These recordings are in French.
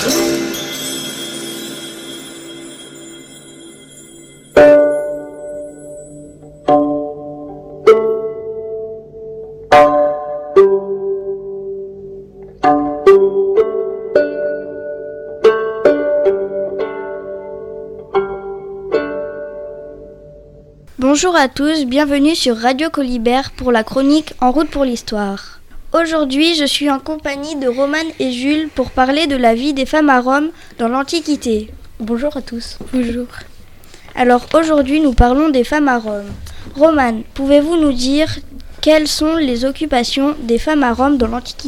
Bonjour à tous, bienvenue sur Radio Colibert pour la chronique En route pour l'histoire. Aujourd'hui, je suis en compagnie de Romane et Jules pour parler de la vie des femmes à Rome dans l'Antiquité. Bonjour à tous. Bonjour. Alors aujourd'hui, nous parlons des femmes à Rome. Romane, pouvez-vous nous dire quelles sont les occupations des femmes à Rome dans l'Antiquité ?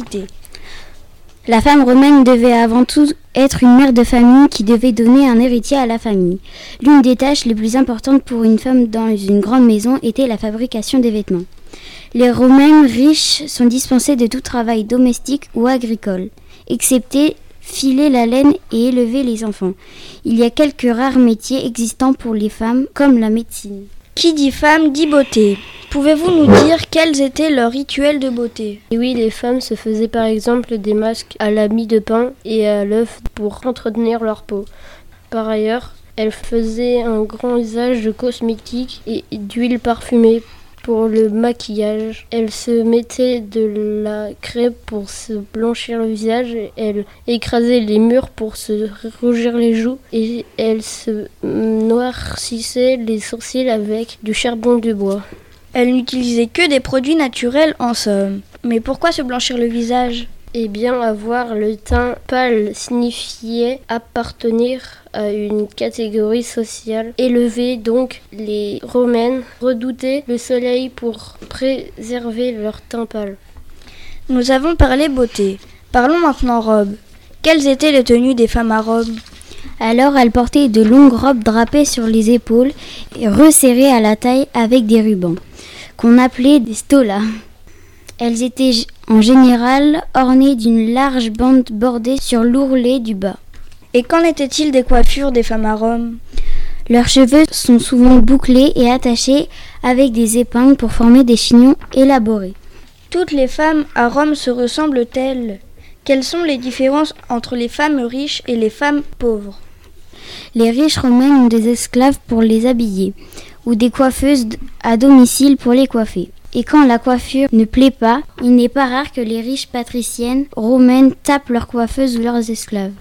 La femme romaine devait avant tout être une mère de famille qui devait donner un héritier à la famille. L'une des tâches les plus importantes pour une femme dans une grande maison était la fabrication des vêtements. Les Romains riches sont dispensés de tout travail domestique ou agricole, excepté filer la laine et élever les enfants. Il y a quelques rares métiers existants pour les femmes, comme la médecine. Qui dit femme dit beauté. Pouvez-vous nous dire quels étaient leurs rituels de beauté ? Et oui, les femmes se faisaient par exemple des masques à la mie de pain et à l'œuf pour entretenir leur peau. Par ailleurs, elles faisaient un grand usage de cosmétiques et d'huiles parfumées pour le maquillage. Elles se mettaient de la crème pour se blanchir le visage, elles écrasaient les murs pour se rougir les joues et elles se noircissaient les sourcils avec du charbon de bois. Elles n'utilisaient que des produits naturels en somme. Mais pourquoi se blanchir le visage ? Eh bien, avoir le teint pâle signifiait appartenir à une catégorie sociale élevée, donc les Romaines redoutaient le soleil pour préserver leur teint pâle. Nous avons parlé beauté. Parlons maintenant robe. Quelles étaient les tenues des femmes à Rome ? Alors elles portaient de longues robes drapées sur les épaules et resserrées à la taille avec des rubans, qu'on appelait des stolas. Elles étaient en général ornées d'une large bande bordée sur l'ourlet du bas. Et qu'en était-il des coiffures des femmes à Rome ? Leurs cheveux sont souvent bouclés et attachés avec des épingles pour former des chignons élaborés. Toutes les femmes à Rome se ressemblent-elles ? Quelles sont les différences entre les femmes riches et les femmes pauvres ? Les riches romains ont des esclaves pour les habiller, ou des coiffeuses à domicile pour les coiffer. Et quand la coiffure ne plaît pas, il n'est pas rare que les riches patriciennes romaines tapent leurs coiffeuses ou leurs esclaves.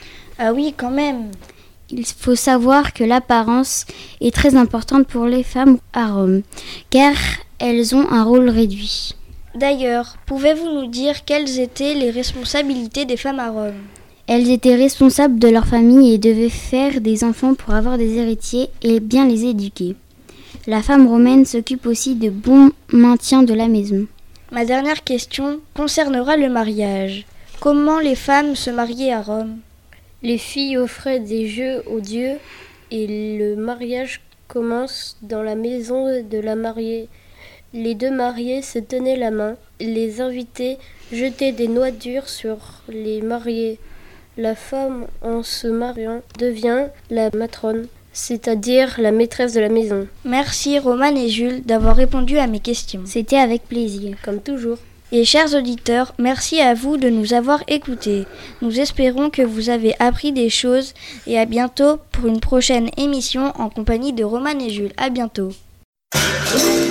Ah oui, quand même. Il faut savoir que l'apparence est très importante pour les femmes à Rome, car elles ont un rôle réduit. D'ailleurs, pouvez-vous nous dire quelles étaient les responsabilités des femmes à Rome ? Elles étaient responsables de leur famille et devaient faire des enfants pour avoir des héritiers et bien les éduquer. La femme romaine s'occupe aussi de bon maintien de la maison. Ma dernière question concernera le mariage. Comment les femmes se mariaient à Rome ? Les filles offraient des jeux aux dieux et le mariage commence dans la maison de la mariée. Les deux mariés se tenaient la main. Les invités jetaient des noix dures sur les mariés. La femme, en se mariant, devient la matrone, c'est-à-dire la maîtresse de la maison. Merci Romane et Jules d'avoir répondu à mes questions. C'était avec plaisir. Comme toujours. Et chers auditeurs, merci à vous de nous avoir écoutés. Nous espérons que vous avez appris des choses et à bientôt pour une prochaine émission en compagnie de Romane et Jules. À bientôt.